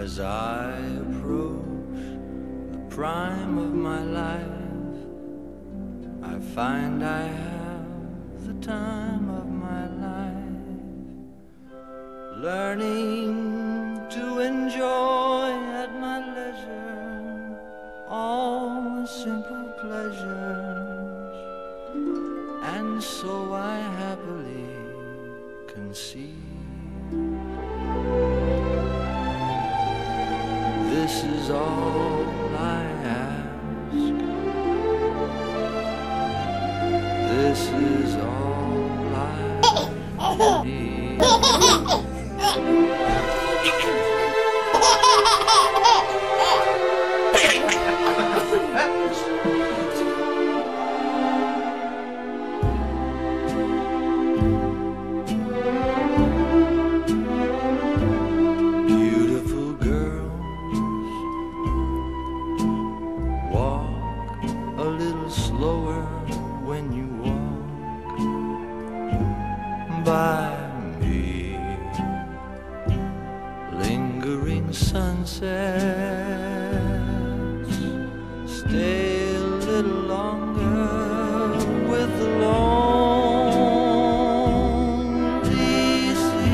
As I approach the prime of my life, I find I have the time of my life, learning to enjoy at my leisure all the simple pleasures, and so I happily conceive. This is all I ask. This is all I need. Beautiful girls walk a little slower when you walk by me. Lingering sunsets stay a little longer with the lonely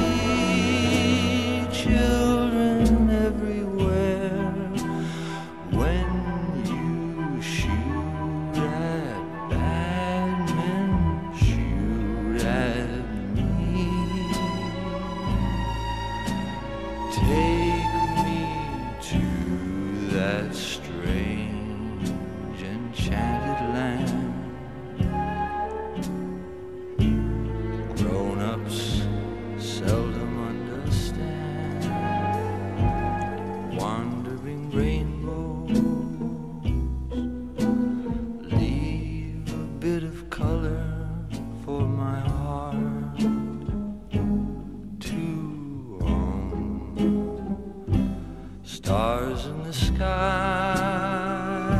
sea. Children everywhere when you shoot at bad men, shoot at me. Take me to that strange enchanted land. Grown-ups seldom understand. Wandering rainbows leave a bit of color for my heart to own. Stars in the sky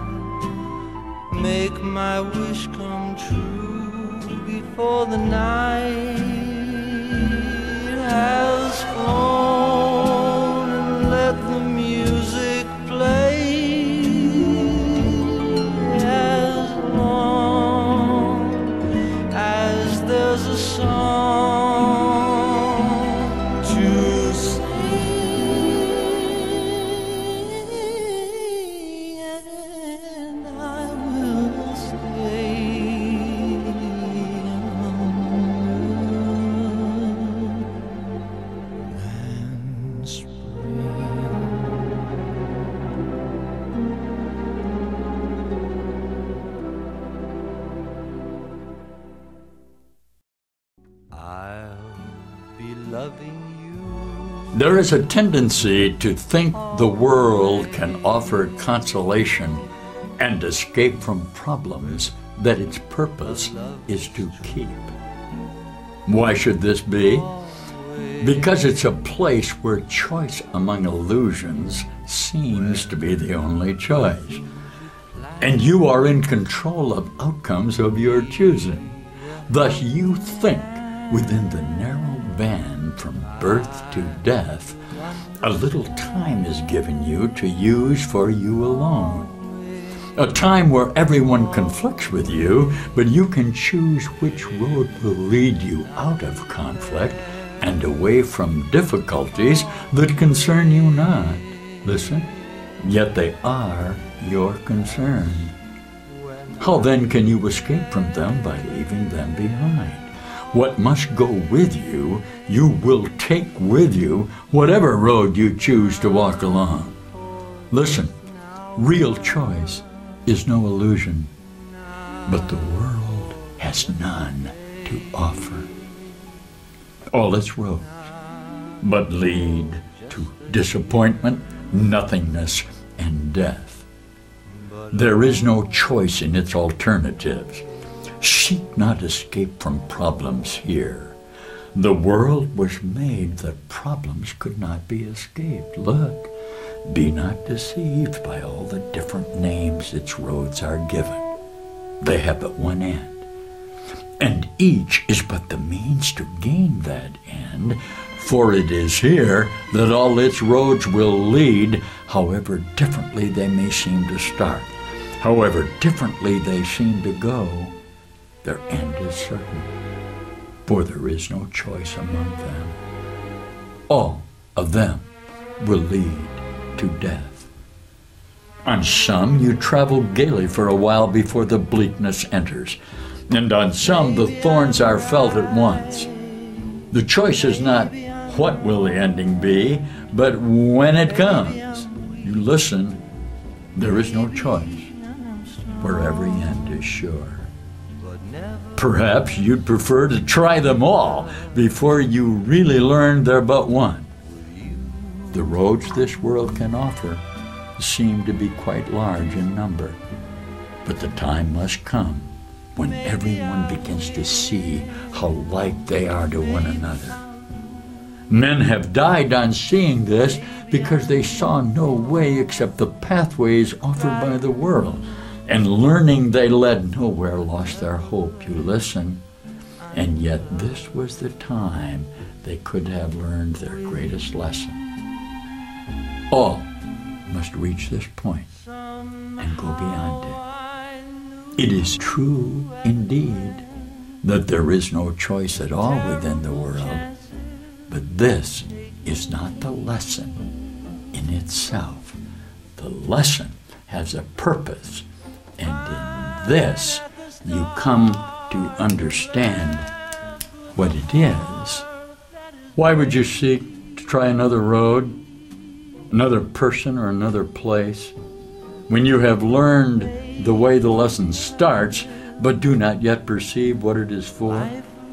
make my wish come true before the night has flown, and let the music play as long as there's a song to sing, and I will stay and spring. I'll be loving you. There is a tendency to think the world can offer consolation and escape from problems that its purpose is to keep. Why should this be? Because it's a place where choice among illusions seems to be the only choice. And you are in control of outcomes of your choosing. Thus you think within the narrow band from birth to death. A little time is given you to use for you alone. A time where everyone conflicts with you, but you can choose which road will lead you out of conflict and away from difficulties that concern you not. Listen, yet they are your concern. How then can you escape from them by leaving them behind? What must go with you, you will take with you, whatever road you choose to walk along. Listen, real choice is no illusion, but the world has none to offer. All its roads but lead to disappointment, nothingness, and death. There is no choice in its alternatives. Seek not escape from problems here. The world was made that problems could not be escaped. Look, be not deceived by all the different names its roads are given. They have but one end, and each is but the means to gain that end For it is here that all its roads will lead, however differently they may seem to start. However differently they seem to go, their end is certain, for there is no choice among them. All of them will lead to death. On some you travel gaily for a while before the bleakness enters, and on some the thorns are felt at once. The choice is not what will the ending be, but when it comes. You listen, there is no choice, for every end is sure. Perhaps you'd prefer to try them all before you really learn they're but one. The roads this world can offer seem to be quite large in number, but the time must come when everyone begins to see how like they are to one another. Men have died on seeing this because they saw no way except the pathways offered by the world, and learning they led nowhere lost their hope. You listen, and yet this was the time they could have learned their greatest lesson. All must reach this point and go beyond it. It is true indeed that there is no choice at all within the world, but this is not the lesson in itself. The lesson has a purpose, and in this you come to understand what it is. Why would you seek to try another road, another person, or another place, when you have learned the way the lesson starts, but do not yet perceive what it is for?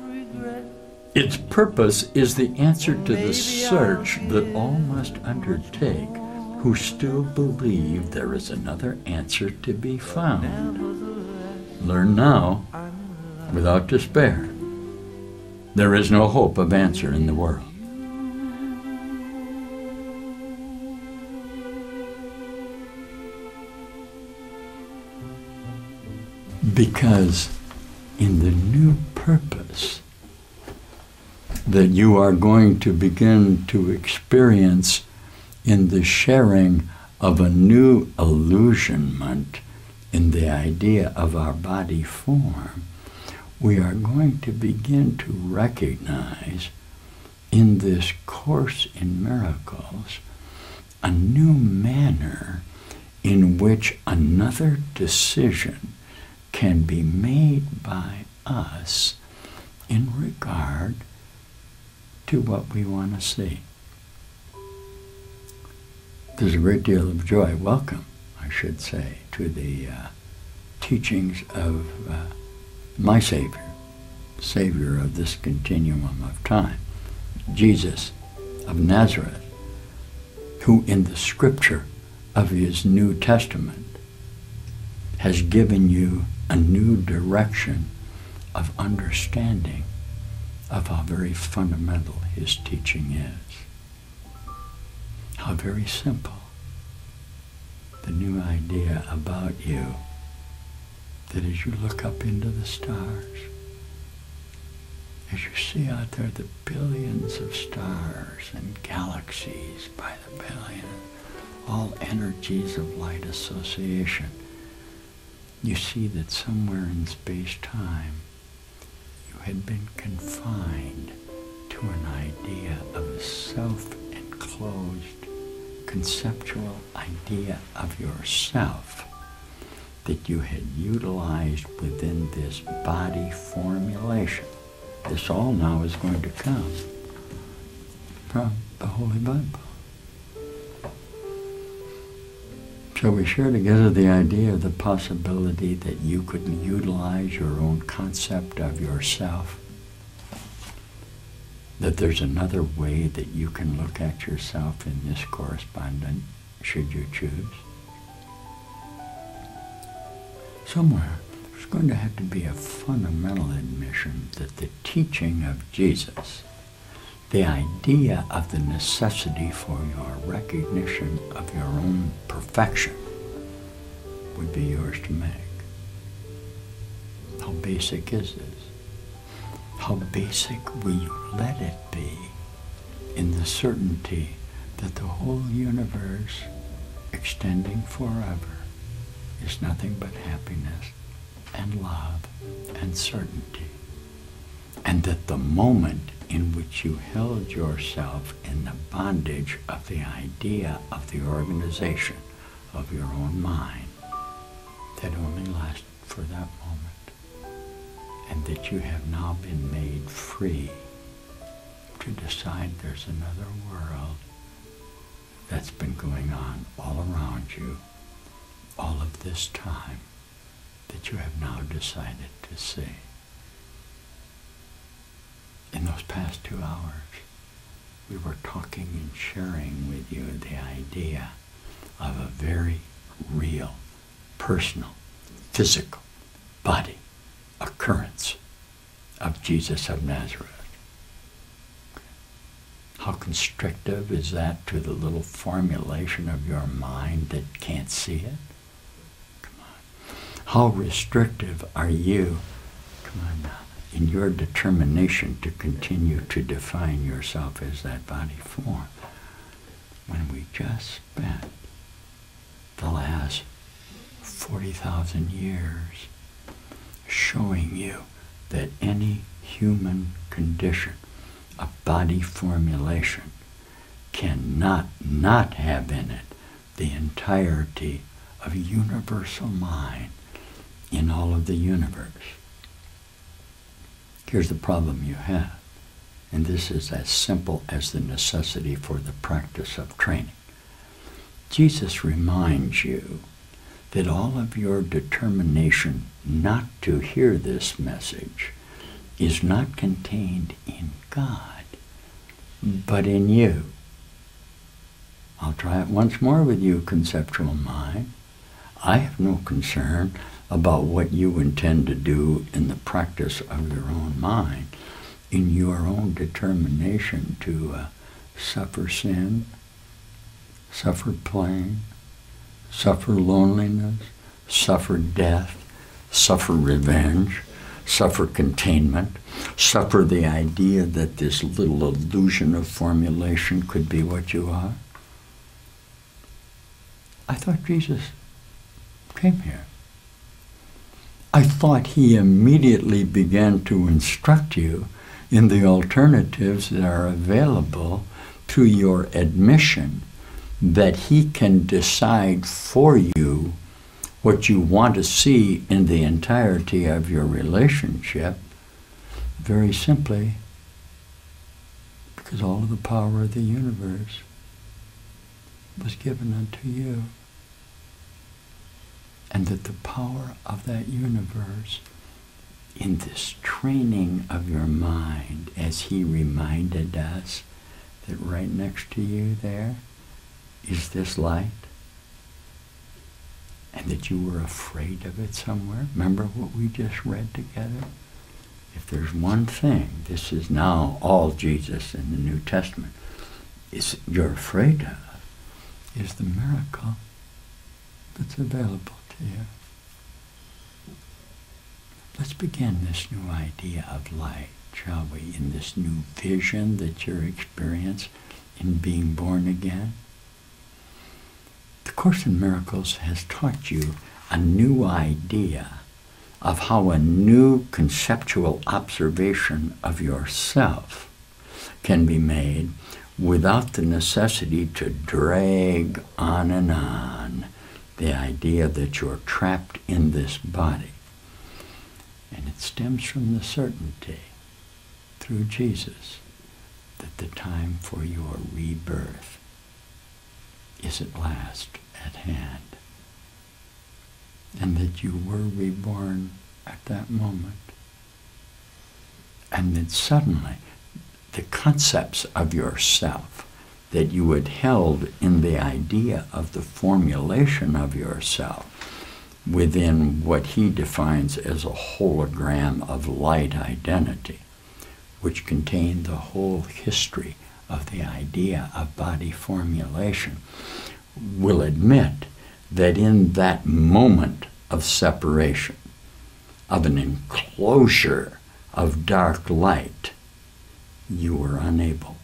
Its purpose is the answer to the search that all must undertake who still believe there is another answer to be found. Learn now, without despair. There is no hope of answer in the world. Because in the new purpose that you are going to begin to experience in the sharing of a new illusionment in the idea of our body form, we are going to begin to recognize in this Course in Miracles a new manner in which another decision can be made by us in regard to what we want to see. There's a great deal of joy, welcome, I should say, to the teachings of my Savior, Savior of this continuum of time, Jesus of Nazareth, who in the scripture of his New Testament has given you a new direction of understanding of how very fundamental his teaching is. How very simple. The new idea about you, that as you look up into the stars, as you see out there the billions of stars and galaxies by the billion, all energies of light association, you see that somewhere in space-time you had been confined to an idea of a self-enclosed conceptual idea of yourself that you had utilized within this body formulation. This all now is going to come from the Holy Bible. So we share together the idea of the possibility that you could utilize your own concept of yourself, that there's another way that you can look at yourself in this correspondence, should you choose. Somewhere there's going to have to be a fundamental admission that the teaching of Jesus, the idea of the necessity for your recognition of your own perfection, would be yours to make. How basic is this? How basic will you let it be in the certainty that the whole universe, extending forever, is nothing but happiness and love and certainty. And that the moment in which you held yourself in the bondage of the idea of the organization of your own mind, that only lasted for that moment, and that you have now been made free to decide there's another world that's been going on all around you all of this time, that you have now decided to see. In those past 2 hours, we were talking and sharing with you the idea of a very real, personal, physical body occurrence of Jesus of Nazareth. How constrictive is that to the little formulation of your mind that can't see it? Come on. How restrictive are you, come on now, in your determination to continue to define yourself as that body form, when we just spent the last 40,000 years showing you that any human condition of body formulation cannot not have in it the entirety of universal mind in all of the universe. Here's the problem you have, and this is as simple as the necessity for the practice of training. Jesus reminds you that all of your determination not to hear this message is not contained in God, but in you. I'll try it once more with you, conceptual mind. I have no concern about what you intend to do in the practice of your own mind, in your own determination to suffer sin, suffer pain, suffer loneliness, suffer death, suffer revenge, suffer containment, suffer the idea that this little illusion of formulation could be what you are. I thought Jesus came here. I thought he immediately began to instruct you in the alternatives that are available to your admission that he can decide for you what you want to see in the entirety of your relationship, very simply because all of the power of the universe was given unto you. And that the power of that universe in this training of your mind, as he reminded us that right next to you there is this light, and that you were afraid of it somewhere. Remember what we just read together? If there's one thing, this is now all Jesus in the New Testament, is you're afraid of, is the miracle that's available to you. Let's begin this new idea of light, shall we, in this new vision that you're experiencing in being born again. The Course in Miracles has taught you a new idea of how a new conceptual observation of yourself can be made without the necessity to drag on and on the idea that you're trapped in this body. And it stems from the certainty through Jesus that the time for your rebirth is at last at hand, and that you were reborn at that moment, and that suddenly the concepts of yourself that you had held in the idea of the formulation of yourself within what he defines as a hologram of light identity, which contained the whole history of the idea of body formulation, will admit that in that moment of separation, of an enclosure of dark light, you were unable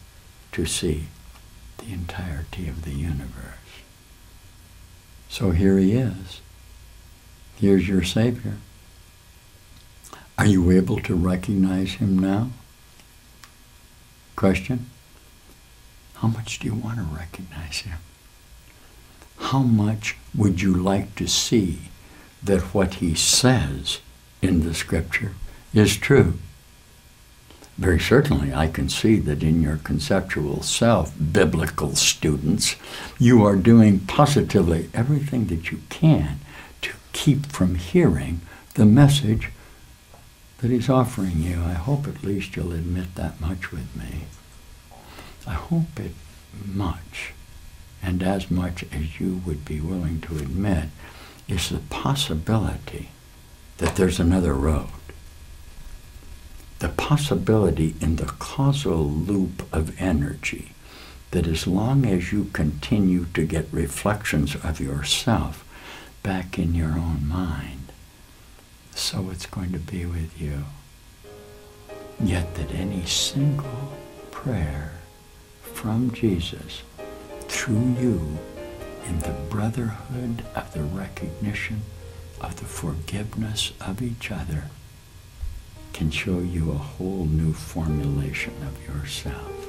to see the entirety of the universe. So here he is. Here's your Savior. Are you able to recognize him now? Question? How much do you want to recognize him? How much would you like to see that what he says in the Scripture is true? Very certainly, I can see that in your conceptual self, biblical students, you are doing positively everything that you can to keep from hearing the message that he's offering you. I hope at least you'll admit that much with me. I hope it much, and as much as you would be willing to admit, is the possibility that there's another road. The possibility in the causal loop of energy that as long as you continue to get reflections of yourself back in your own mind, so it's going to be with you. Yet that any single prayer from Jesus through you in the brotherhood of the recognition of the forgiveness of each other can show you a whole new formulation of yourself.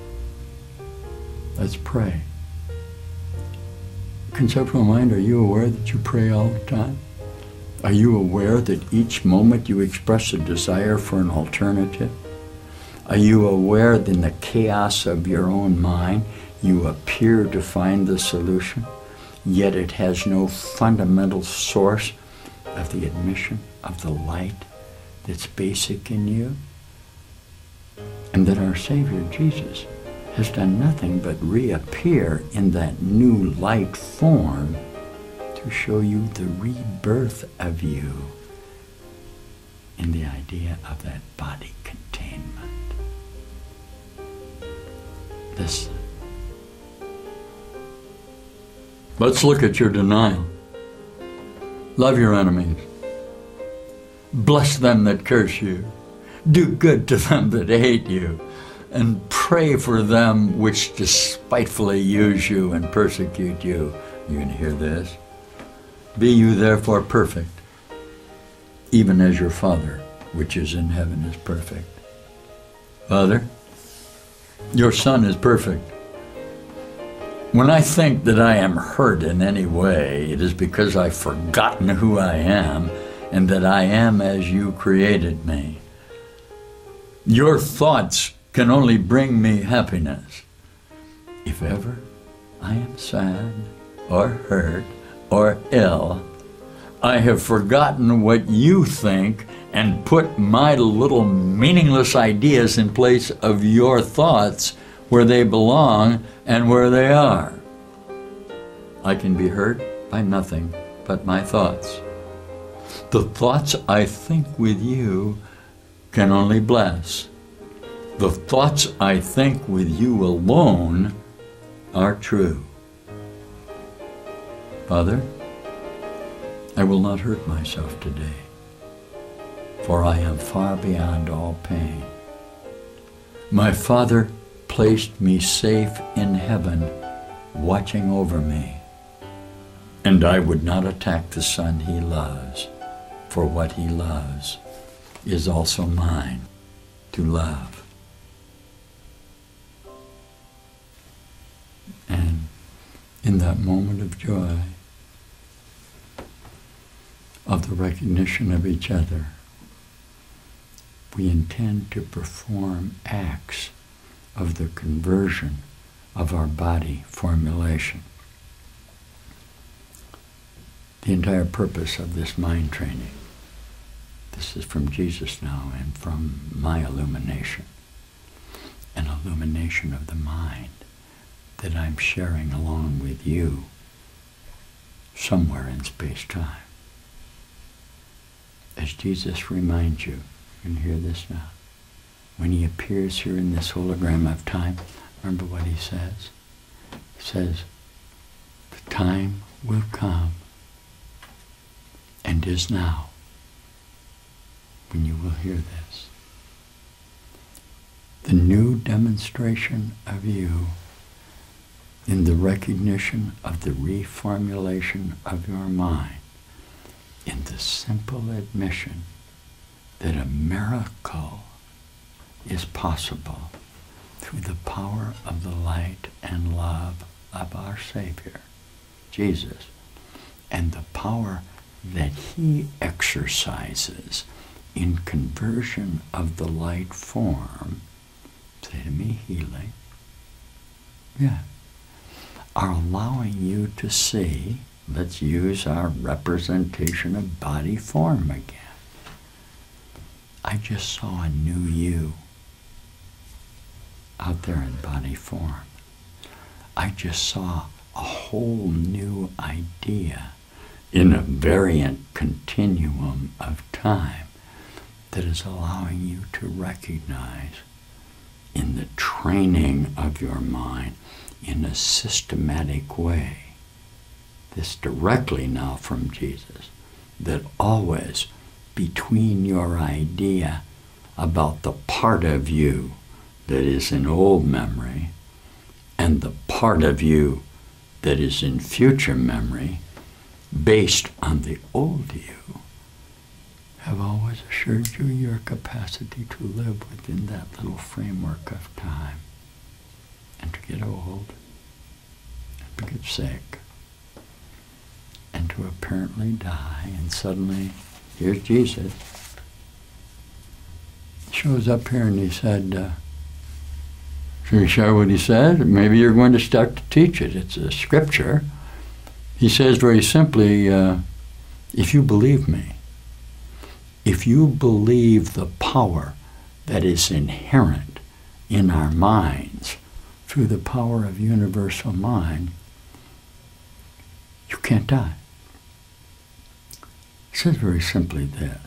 Let's pray. Conceptual mind, are you aware that you pray all the time? Are you aware that each moment you express a desire for an alternative? Are you aware that in the chaos of your own mind, you appear to find the solution, yet it has no fundamental source of the admission of the light that's basic in you? And that our Savior Jesus has done nothing but reappear in that new light form to show you the rebirth of you in the idea of that body containment. Listen. Let's look at your denial. Love your enemies. Bless them that curse you. Do good to them that hate you. And pray for them which despitefully use you and persecute you. You're going to hear this. Be you therefore perfect, even as your Father which is in heaven is perfect. Father, your Son is perfect. When I think that I am hurt in any way, it is because I've forgotten who I am and that I am as you created me. Your thoughts can only bring me happiness. If ever I am sad or hurt or ill, I have forgotten what you think and put my little meaningless ideas in place of your thoughts where they belong and where they are. I can be hurt by nothing but my thoughts. The thoughts I think with you can only bless. The thoughts I think with you alone are true. Father, I will not hurt myself today, for I am far beyond all pain. My Father placed me safe in heaven, watching over me, and I would not attack the Son he loves, for what he loves is also mine to love. And in that moment of joy, of the recognition of each other, we intend to perform acts of the conversion of our body formulation. The entire purpose of this mind training, this is from Jesus now and from my illumination, an illumination of the mind that I'm sharing along with you somewhere in space-time. As Jesus reminds you, you can hear this now, when he appears here in this hologram of time, remember what he says? He says, the time will come, and is now, when you will hear this. the new demonstration of you in the recognition of the reformulation of your mind, in the simple admission that a miracle is possible through the power of the light and love of our Savior, Jesus, and the power that he exercises in conversion of the light form, say to me, healing, are allowing you to see, let's use our representation of body form again. I just saw a new you out there in body form. I just saw a whole new idea in a variant continuum of time that is allowing you to recognize in the training of your mind in a systematic way, this directly now from Jesus, that always between your idea about the part of you that is in old memory and the part of you that is in future memory, based on the old you, have always assured you your capacity to live within that little framework of time, and to get old, and to get sick, and to apparently die, and suddenly, here's Jesus. He shows up here and he said, should we share what he said? Maybe you're going to start to teach it. It's a scripture. He says very simply, if you believe me, if you believe the power that is inherent in our minds through the power of universal mind, you can't die. He says very simply this: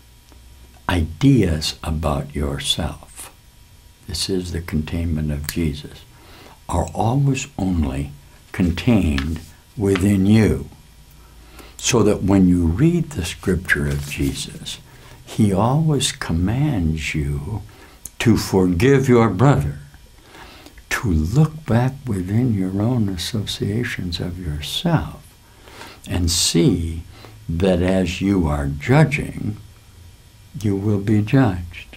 ideas about yourself, this is the containment of Jesus, are always only contained within you. So that when you read the scripture of Jesus, he always commands you to forgive your brother, to look back within your own associations of yourself and see that as you are judging, you will be judged.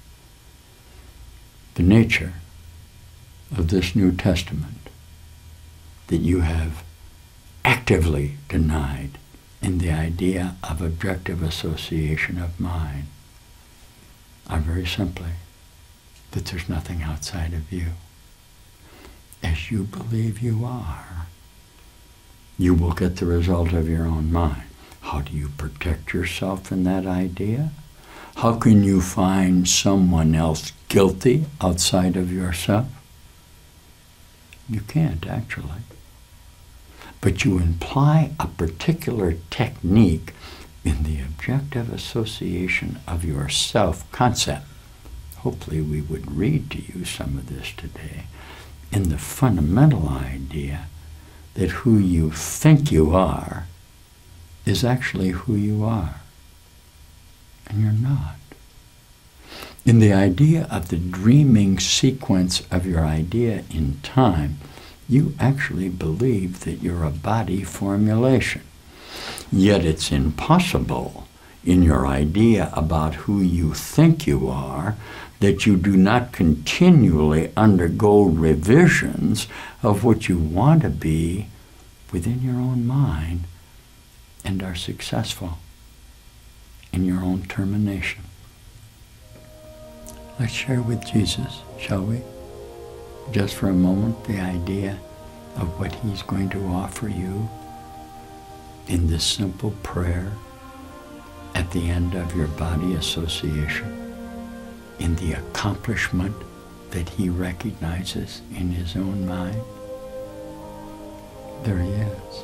The nature of this New Testament that you have actively denied in the idea of objective association of mind are very simply that there's nothing outside of you. As you believe you are, you will get the result of your own mind. How do you protect yourself in that idea? How can you find someone else guilty outside of yourself? You can't, actually. But you imply a particular technique in the objective association of your self-concept. Hopefully we would read to you some of this today, in the fundamental idea that who you think you are is actually who you are, and you're not. In the idea of the dreaming sequence of your idea in time, you actually believe that you're a body formulation. Yet it's impossible in your idea about who you think you are that you do not continually undergo revisions of what you want to be within your own mind and are successful in your own termination. Let's share with Jesus, shall we? Just for a moment, the idea of what he's going to offer you in this simple prayer at the end of your body association, in the accomplishment that he recognizes in his own mind. There he is.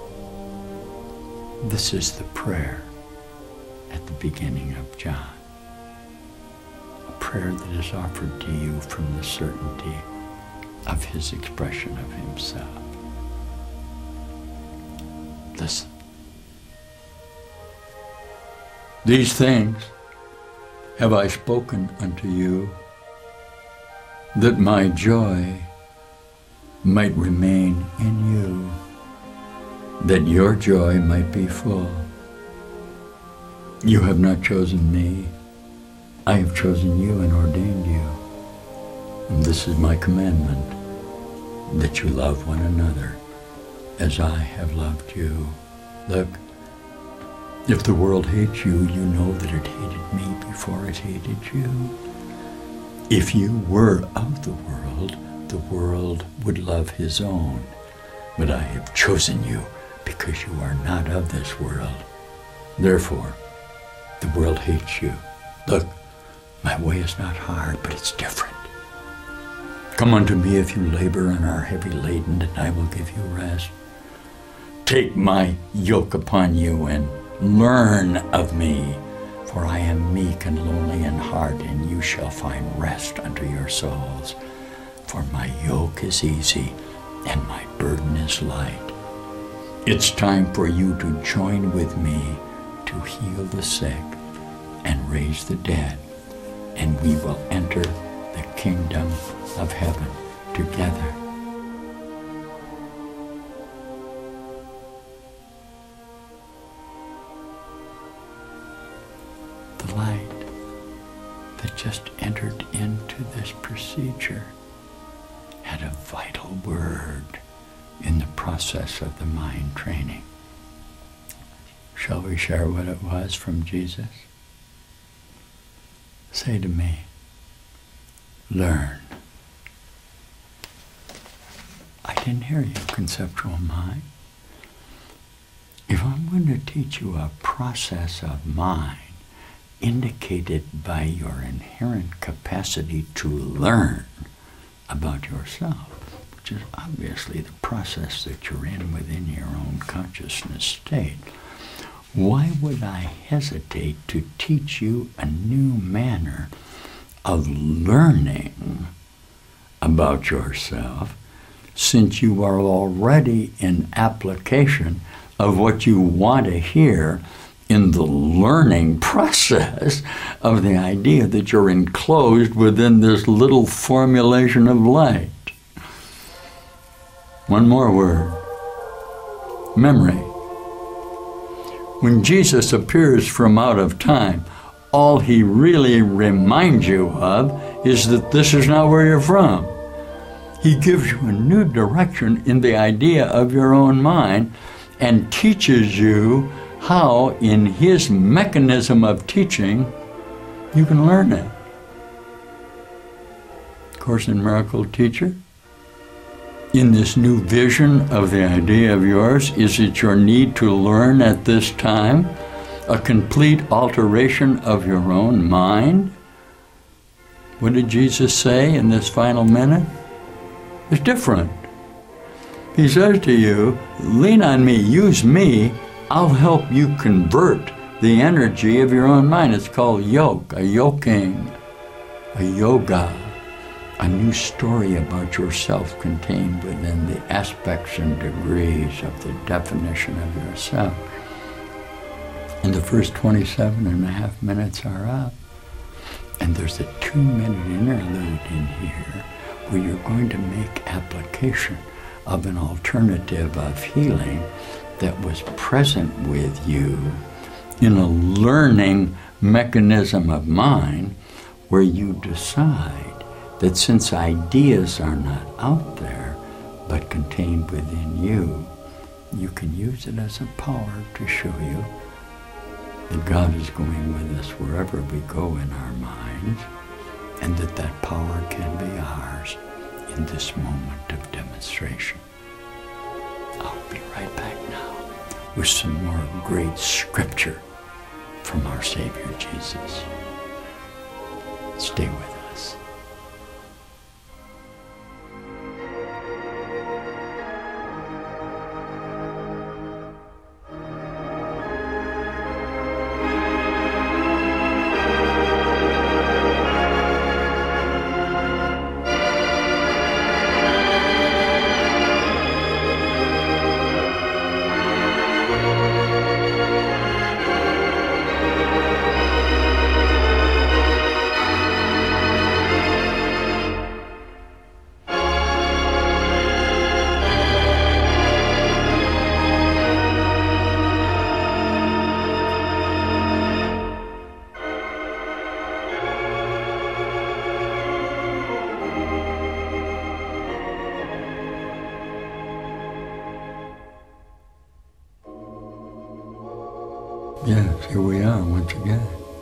This is the prayer at the beginning of John. A prayer that is offered to you from the certainty of his expression of himself. Listen. These things have I spoken unto you that my joy might remain in you, that your joy might be full. You have not chosen me, I have chosen you and ordained you. And this is my commandment, that you love one another as I have loved you. Look, if the world hates you, you know that it hated me before it hated you. If you were of the world would love his own. But I have chosen you because you are not of this world. Therefore, the world hates you. Look, my way is not hard, but it's different. Come unto me if you labor and are heavy laden, and I will give you rest. Take my yoke upon you and learn of me, for I am meek and lowly in heart, and you shall find rest unto your souls. For my yoke is easy and my burden is light. It's time for you to join with me to heal the sick and raise the dead, and we will enter the kingdom of heaven together. The light that just entered into this procedure had a vital word in the process of the mind training. Shall we share what it was from Jesus? Say to me, learn. I didn't hear you, conceptual mind. If I'm going to teach you a process of mind indicated by your inherent capacity to learn about yourself, which is obviously the process that you're in within your own consciousness state, why would I hesitate to teach you a new manner of learning about yourself, since you are already in application of what you want to hear in the learning process of the idea that you're enclosed within this little formulation of light? One more word. Memory. When Jesus appears from out of time, all he really reminds you of is that this is not where you're from. He gives you a new direction in the idea of your own mind and teaches you how, in his mechanism of teaching, you can learn it. Course in Miracle teacher, in this new vision of the idea of yours, is it your need to learn at this time a complete alteration of your own mind? What did Jesus say in this final minute? It's different. He says to you, lean on me, use me, I'll help you convert the energy of your own mind. It's called yoke, a yoking, a yoga, a new story about yourself contained within the aspects and degrees of the definition of yourself. And the first 27 and a half minutes are up. And there's a 2-minute interlude in here where you're going to make application of an alternative of healing that was present with you in a learning mechanism of mind, where you decide that since ideas are not out there but contained within you, you can use it as a power to show you that God is going with us wherever we go in our minds, and that that power can be ours in this moment of demonstration. I'll be right back now with some more great scripture from our Savior Jesus. Stay with us. Yes, here we are once again.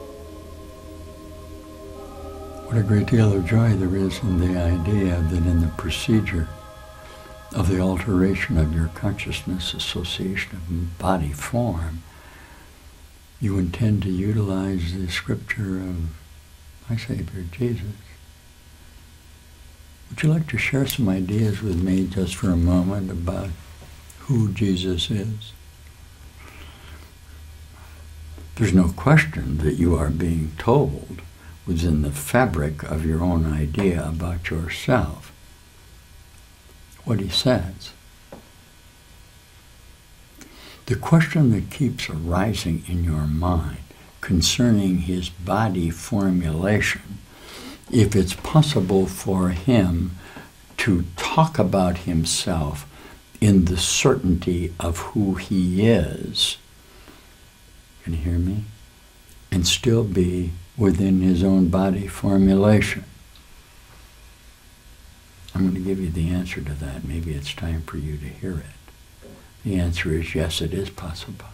What a great deal of joy there is in the idea that in the procedure of the alteration of your consciousness association of body form, you intend to utilize the scripture of my Savior Jesus. Would you like to share some ideas with me just for a moment about who Jesus is? There's no question that you are being told within the fabric of your own idea about yourself what he says. The question that keeps arising in your mind concerning his body formulation, if it's possible for him to talk about himself in the certainty of who he is, can you hear me? And still be within his own body formulation. I'm going to give you the answer to that. Maybe it's time for you to hear it. The answer is yes, it is possible.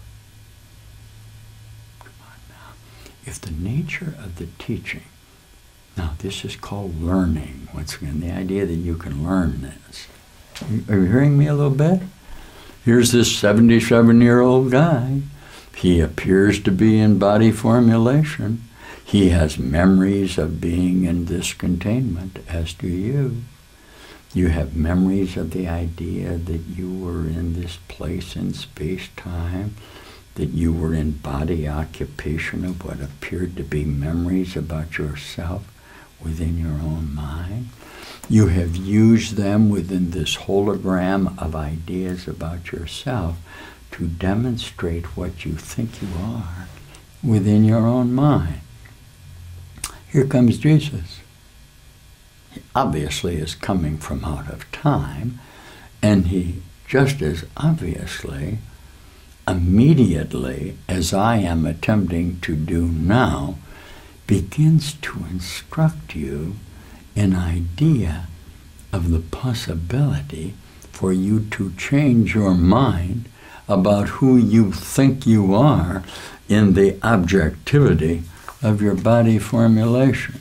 Come on now. If the nature of the teaching, now this is called learning, once again, the idea that you can learn this. Are you hearing me a little bit? Here's this 77-year-old guy. He appears to be in body formulation. He has memories of being in this containment, as do you. You have memories of the idea that you were in this place in space-time, that you were in body occupation of what appeared to be memories about yourself within your own mind. You have used them within this hologram of ideas about yourself to demonstrate what you think you are within your own mind. Here comes Jesus. He obviously is coming from out of time, and he just as obviously, immediately, as I am attempting to do now, begins to instruct you an idea of the possibility for you to change your mind about who you think you are in the objectivity of your body formulation.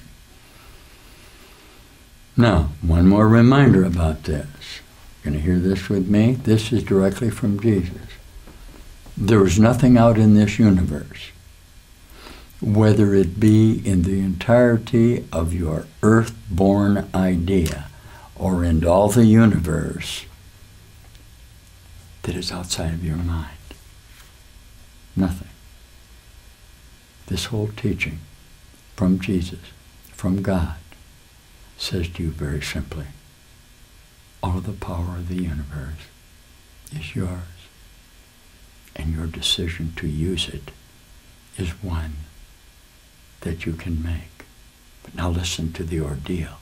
Now, one more reminder about this. You're going to hear this with me? This is directly from Jesus. There is nothing out in this universe, whether it be in the entirety of your earth-born idea or in all the universe, that is outside of your mind. Nothing. This whole teaching from Jesus, from God, says to you very simply, all of the power of the universe is yours, and your decision to use it is one that you can make. But now listen to the ordeal.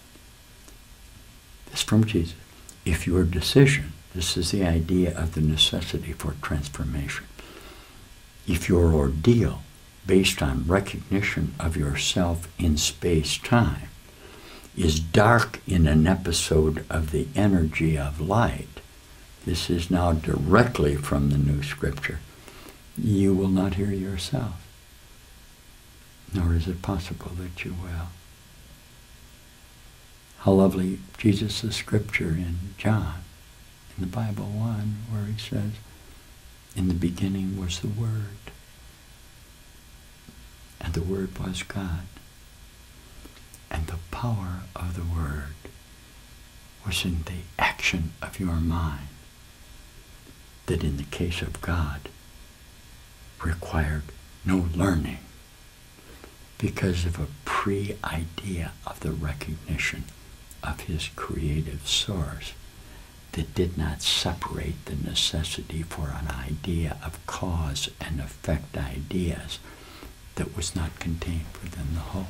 This is from Jesus. If your decision, this is the idea of the necessity for transformation. If your ordeal, based on recognition of yourself in space-time, is dark in an episode of the energy of light, this is now directly from the new scripture, you will not hear yourself, nor is it possible that you will. How lovely Jesus' scripture in John, in the Bible 1, where he says, in the beginning was the Word, and the Word was God, and the power of the Word was in the action of your mind, that in the case of God required no learning because of a pre-idea of the recognition of his creative source that did not separate the necessity for an idea of cause and effect ideas that was not contained within the whole.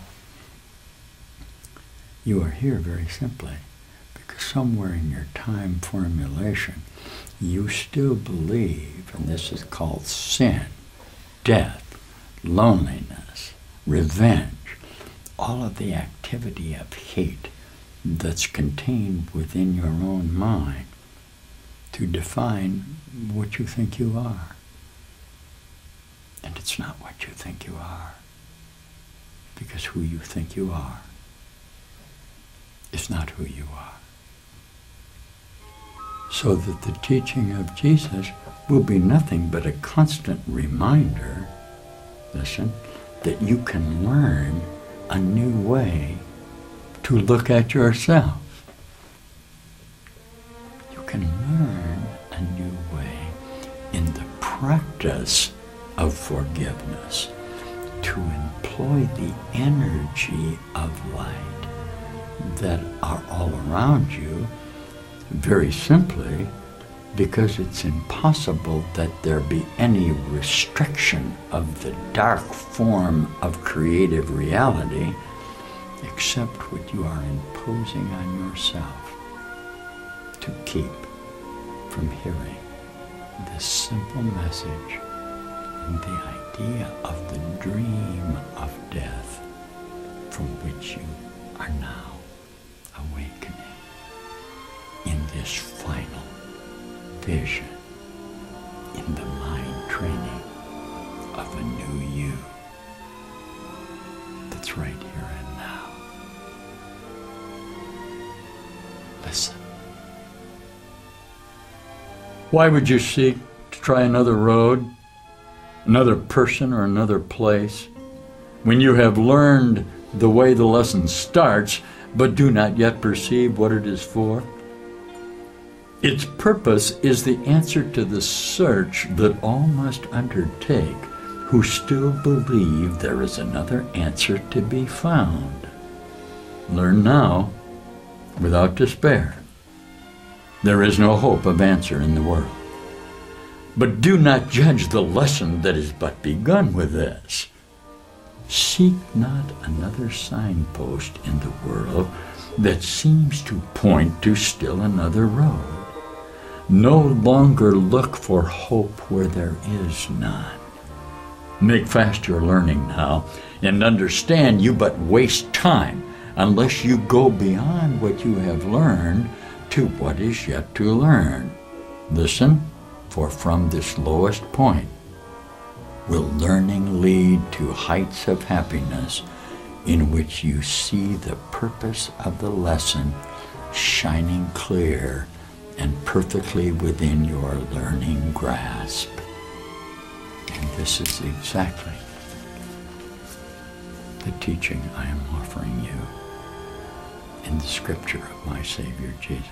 You are here very simply because somewhere in your time formulation you still believe, and this is called sin, death, loneliness, revenge, all of the activity of hate that's contained within your own mind to define what you think you are. And it's not what you think you are. Because who you think you are is not who you are. So that the teaching of Jesus will be nothing but a constant reminder, listen, that you can learn a new way to look at yourself. You can learn a new way in the practice of forgiveness to employ the energy of light that are all around you, very simply because it's impossible that there be any restriction of the dark form of creative reality except what you are imposing on yourself to keep from hearing this simple message and the idea of the dream of death from which you are now awakening in this final vision, in the mind training of a new you that's right here and now. Listen. Why would you seek to try another road, another person, or another place when you have learned the way the lesson starts but do not yet perceive what it is for? Its purpose is the answer to the search that all must undertake who still believe there is another answer to be found. Learn now without despair. There is no hope of answer in the world. But do not judge the lesson that is but begun with this. Seek not another signpost in the world that seems to point to still another road. No longer look for hope where there is none. Make fast your learning now, and understand you but waste time unless you go beyond what you have learned to what is yet to learn. Listen, for from this lowest point will learning lead to heights of happiness in which you see the purpose of the lesson shining clear and perfectly within your learning grasp. And this is exactly the teaching I am offering you in the scripture of my Savior Jesus.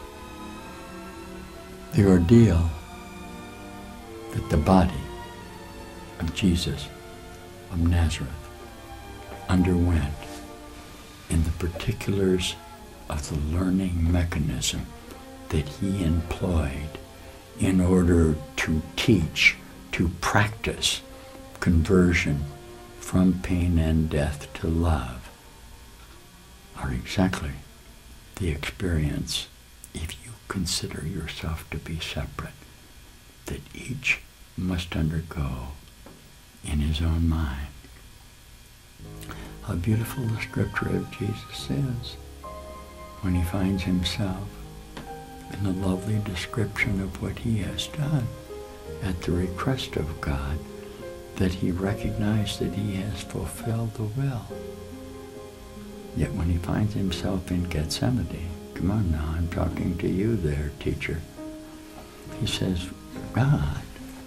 The ordeal that the body of Jesus of Nazareth underwent in the particulars of the learning mechanism that he employed in order to teach, to practice conversion from pain and death to love are exactly the experience, if you consider yourself to be separate, that each must undergo in his own mind. How beautiful the scripture of Jesus is when he finds himself in the lovely description of what he has done at the request of God, that he recognized that he has fulfilled the will. Yet when he finds himself in Gethsemane, come on now, I'm talking to you there, teacher. He says, God,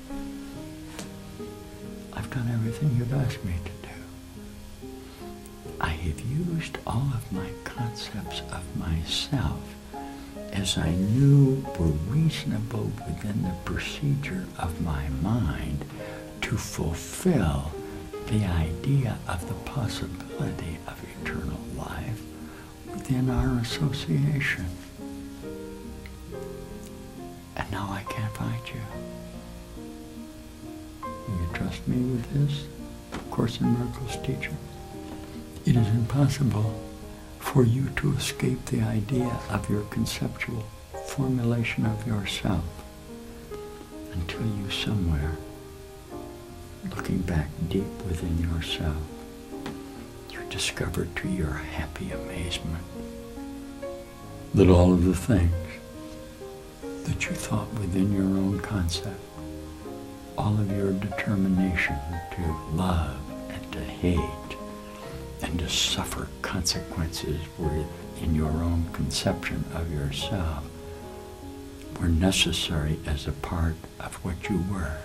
I've done everything you've asked me to do. I have used all of my concepts of myself as I knew were reasonable within the procedure of my mind to fulfill the idea of the possibility of eternal life within our association. And now I can't find you. Will you trust me with this? Course in Miracles teacher. It is impossible for you to escape the idea of your conceptual formulation of yourself until you somewhere, looking back deep within yourself, you discover to your happy amazement that all of the things that you thought within your own concept all of your determination to love and to hate and to suffer consequences in your own conception of yourself were necessary as a part of what you were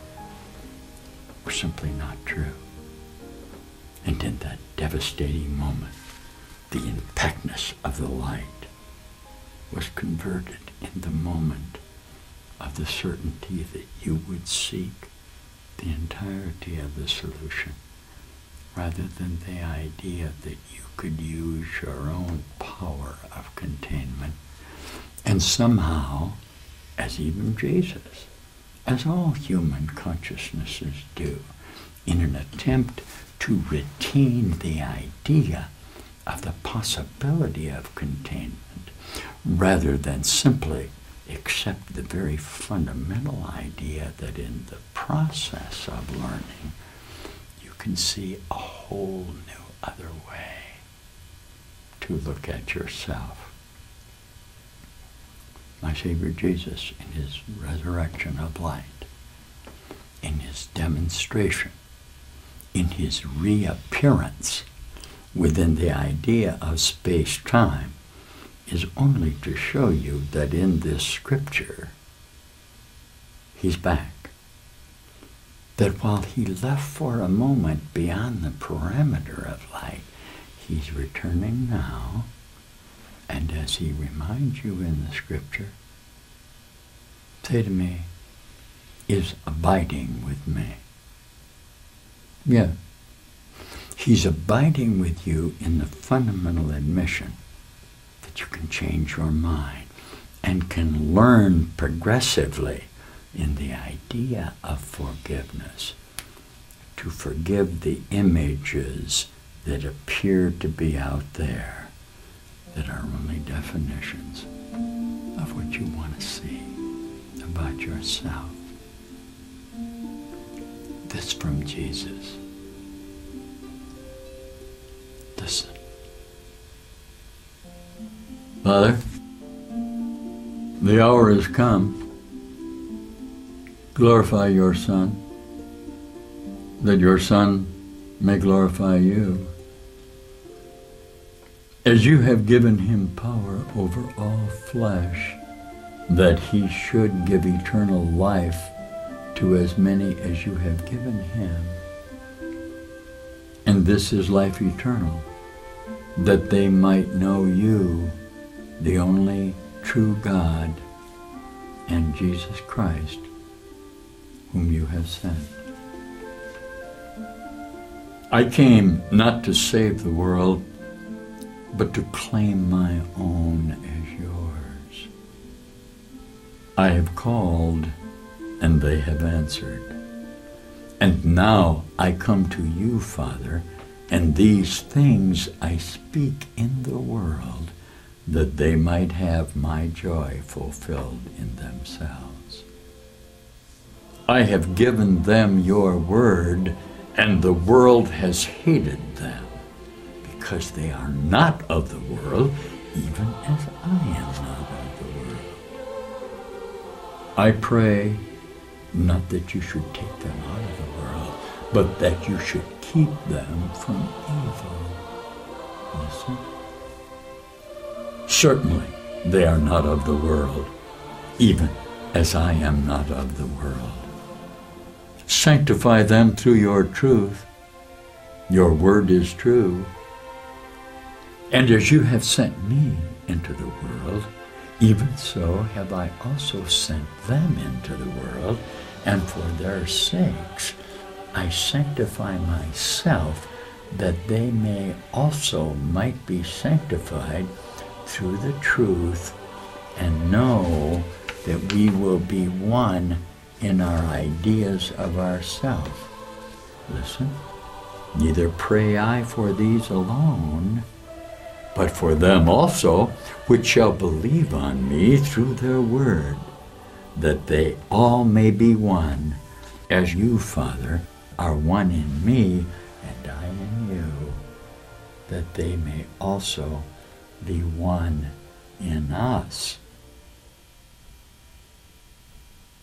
simply not true. And in that devastating moment, the impactness of the light was converted in the moment of the certainty that you would seek the entirety of the solution, rather than the idea that you could use your own power of containment and somehow, as even Jesus, as all human consciousnesses do, in an attempt to retain the idea of the possibility of containment, rather than simply accept the very fundamental idea that in the process of learning, you can see a whole new other way to look at yourself. My Savior Jesus, in his resurrection of light, in his demonstration, in his reappearance within the idea of space-time, is only to show you that in this scripture, he's back. That while he left for a moment beyond the perimeter of light, he's returning now. And as he reminds you in the scripture, say to me, is abiding with me. Yeah. He's abiding with you in the fundamental admission that you can change your mind and can learn progressively in the idea of forgiveness to forgive the images that appear to be out there that are only definitions of what you want to see about yourself. This from Jesus. Listen. Father, the hour has come. Glorify your Son, that your Son may glorify you. As you have given him power over all flesh, that he should give eternal life to as many as you have given him. And this is life eternal, that they might know you, the only true God, and Jesus Christ, whom you have sent. I came not to save the world, but to claim my own as yours. I have called, and they have answered. And now I come to you, Father, and these things I speak in the world, that they might have my joy fulfilled in themselves. I have given them your word, and the world has hated them, because they are not of the world, even as I am not of the world. I pray not that you should take them out of the world, but that you should keep them from evil. Listen. Certainly they are not of the world, even as I am not of the world. Sanctify them through your truth. Your word is true. And as you have sent me into the world, even so have I also sent them into the world, and for their sakes I sanctify myself, that they may also might be sanctified through the truth, and know that we will be one in our ideas of ourselves. Listen, neither pray I for these alone, but for them also which shall believe on me through their word, that they all may be one, as you, Father, are one in me, and I in you, that they may also be one in us.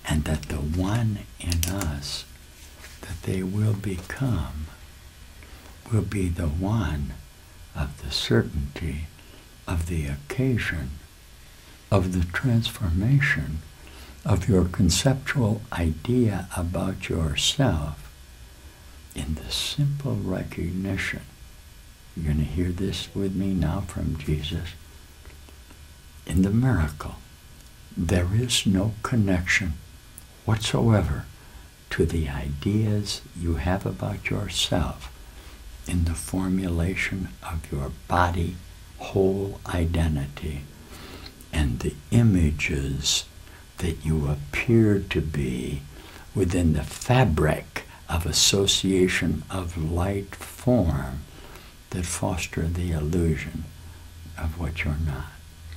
and that the one in us that they will become will be the one of the certainty of the occasion, of the transformation of your conceptual idea about yourself in the simple recognition. You're going to hear this with me now from Jesus. In the miracle, there is no connection whatsoever to the ideas you have about yourself in the formulation of your body, whole identity, and the images that you appear to be within the fabric of association of light form that foster the illusion of what you're not.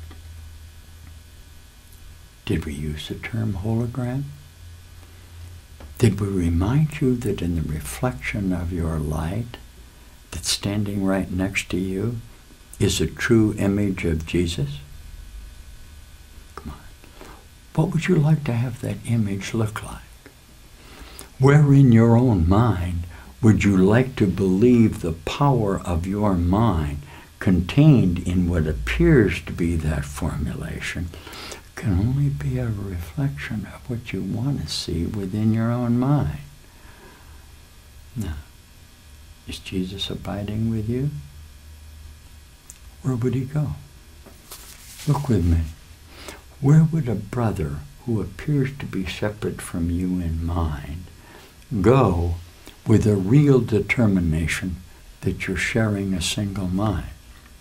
Did we use the term hologram? Did we remind you that in the reflection of your light that's standing right next to you is a true image of Jesus? Come on. What would you like to have that image look like? Where in your own mind would you like to believe the power of your mind contained in what appears to be that formulation can only be a reflection of what you want to see within your own mind? Now, is Jesus abiding with you? Where would he go? Look with me. Where would a brother who appears to be separate from you in mind go with a real determination that you're sharing a single mind?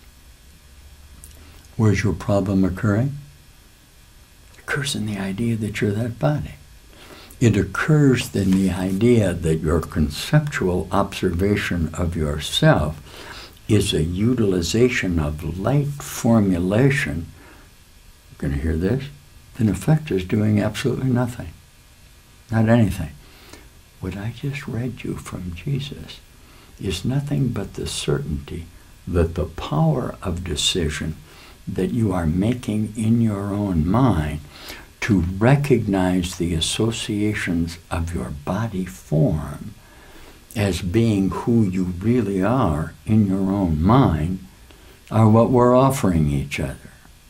Where's your problem occurring? It occurs in the idea that you're that body. It occurs in the idea that your conceptual observation of yourself is a utilization of light formulation. You're going to hear this. In effect, is doing absolutely nothing. Not anything. What I just read you from Jesus is nothing but the certainty that the power of decision that you are making in your own mind to recognize the associations of your body form as being who you really are in your own mind are what we're offering each other.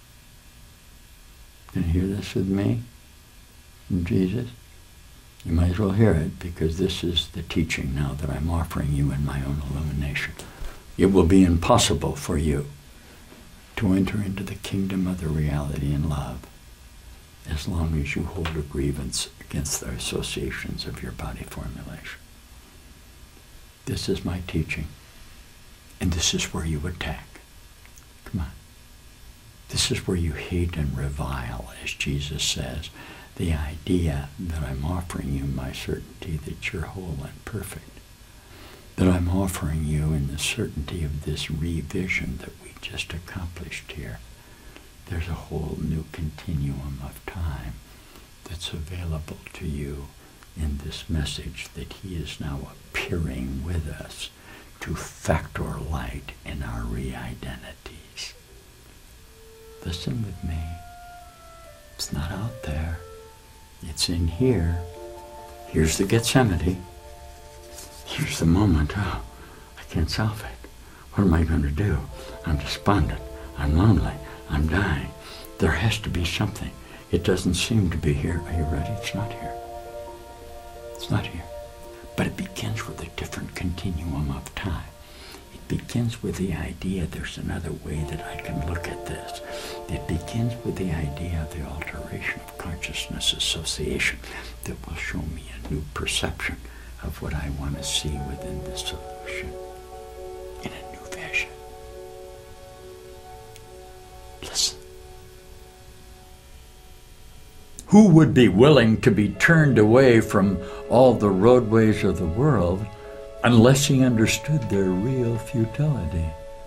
Can you hear this with me from Jesus? You might as well hear it, because this is the teaching now that I'm offering you in my own illumination. It will be impossible for you to enter into the kingdom of the reality and love as long as you hold a grievance against the associations of your body formulation. This is my teaching, and this is where you attack. Come on. This is where you hate and revile, as Jesus says, the idea that I'm offering you my certainty that you're whole and perfect, that I'm offering you in the certainty of this revision that we just accomplished here. There's a whole new continuum of time that's available to you in this message that he is now appearing with us to factor light in our re-identities. Listen with me. It's not out there. It's in here. Here's the Gethsemane. Here's the moment. Oh, I can't solve it. What am I going to do? I'm despondent. I'm lonely. I'm dying. There has to be something. It doesn't seem to be here. Are you ready? It's not here. It's not here. But it begins with a different continuum of time. It begins with the idea there's another way that I can look at this. It begins with the idea of the alteration of consciousness association that will show me a new perception of what I want to see within this solution in a new vision. Listen. Who would be willing to be turned away from all the roadways of the world unless he understood their real futility?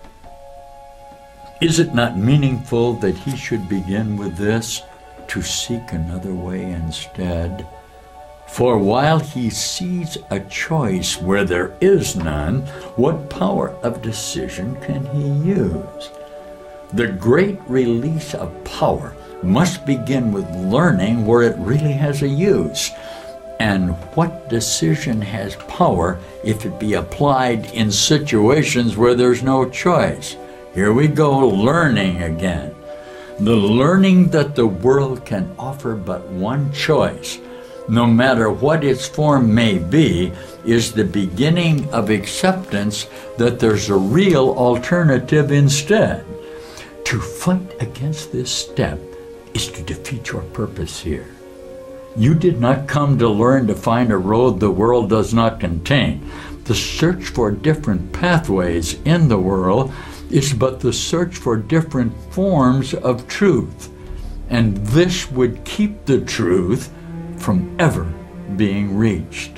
Is it not meaningful that he should begin with this, to seek another way instead? For while he sees a choice where there is none, what power of decision can he use? The great release of power must begin with learning where it really has a use, and what decision has power if it be applied in situations where there's no choice. Here we go, learning again. The learning that the world can offer but one choice, no matter what its form may be, is the beginning of acceptance that there's a real alternative instead. To fight against this step is to defeat your purpose here. You did not come to learn to find a road the world does not contain. The search for different pathways in the world is but the search for different forms of truth. And this would keep the truth from ever being reached.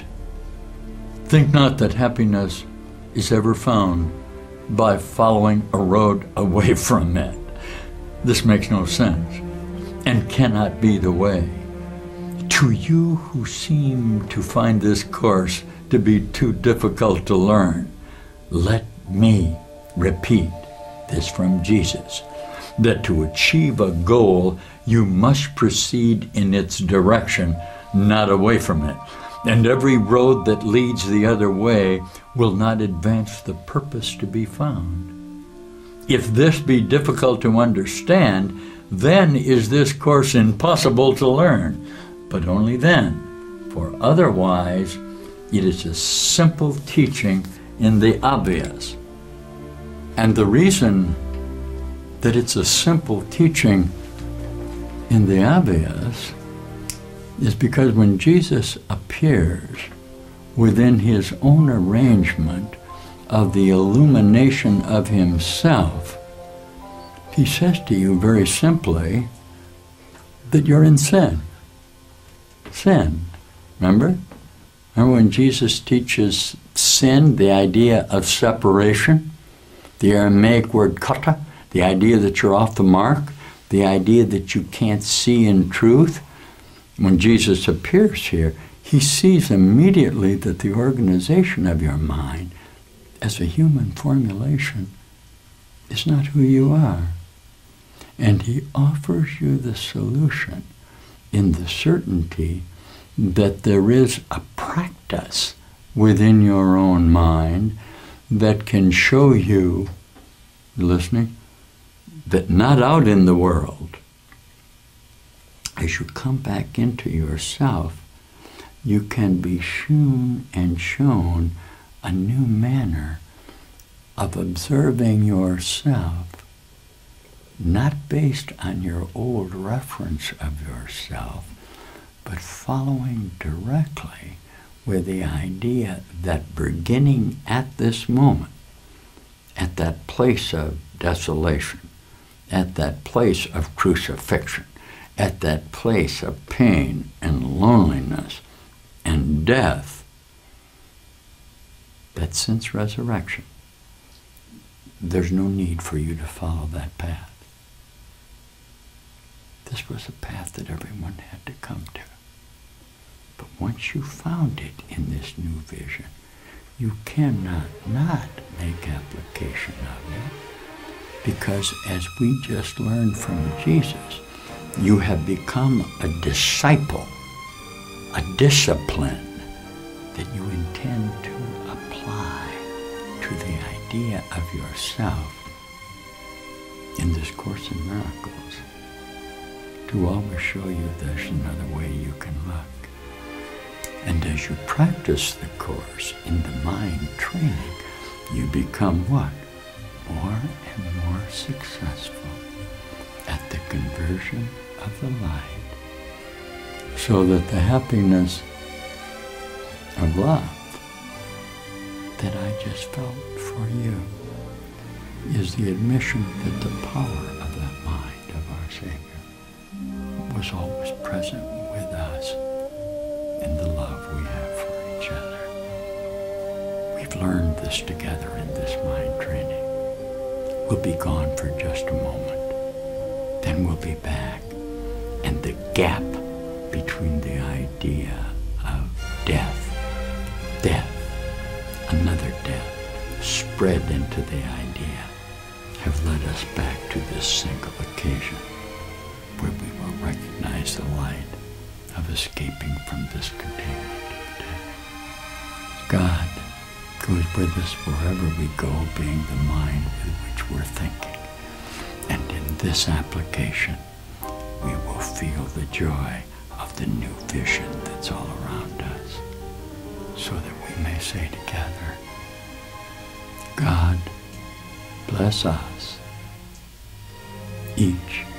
Think not that happiness is ever found by following a road away from it. This makes no sense and cannot be the way. To you who seem to find this course to be too difficult to learn, let me repeat this from Jesus, that to achieve a goal, you must proceed in its direction, not away from it. And every road that leads the other way will not advance the purpose to be found. If this be difficult to understand, then is this course impossible to learn, but only then, for otherwise it is a simple teaching in the obvious. And the reason that it's a simple teaching in the obvious is because when Jesus appears within his own arrangement of the illumination of himself, he says to you very simply that you're in sin. Sin. Remember? Remember when Jesus teaches sin, the idea of separation? The Aramaic word kata, the idea that you're off the mark, the idea that you can't see in truth. When Jesus appears here, he sees immediately that the organization of your mind as a human formulation is not who you are. And he offers you the solution in the certainty that there is a practice within your own mind that can show you, listening, that not out in the world, as you come back into yourself, you can be shewn and shown a new manner of observing yourself, not based on your old reference of yourself, but following directly with the idea that beginning at this moment, at that place of desolation, at that place of crucifixion, at that place of pain and loneliness and death, that since resurrection, there's no need for you to follow that path. This was a path that everyone had to come to. But once you found it in this new vision, you cannot not make application of it, because as we just learned from Jesus, you have become a disciple, a discipline that you intend to apply to the idea of yourself in this Course in Miracles, to always show you there's another way you can look. And as you practice the Course in the mind training, you become what? More and more successful at the conversion of the light, so that the happiness of love that I just felt for you is the admission that the power of that mind of our Savior was always present with us in the love we have for each other. We've learned this together in this mind training. We'll be gone for just a moment. Then we'll be back. And the gap between the idea of death, another death, spread into the idea, have led us back to this single occasion where we were recognize the light of escaping from this containment of death. God goes with us wherever we go, being the mind with which we're thinking. And in this application, we will feel the joy of the new vision that's all around us, so that we may say together, God bless us, each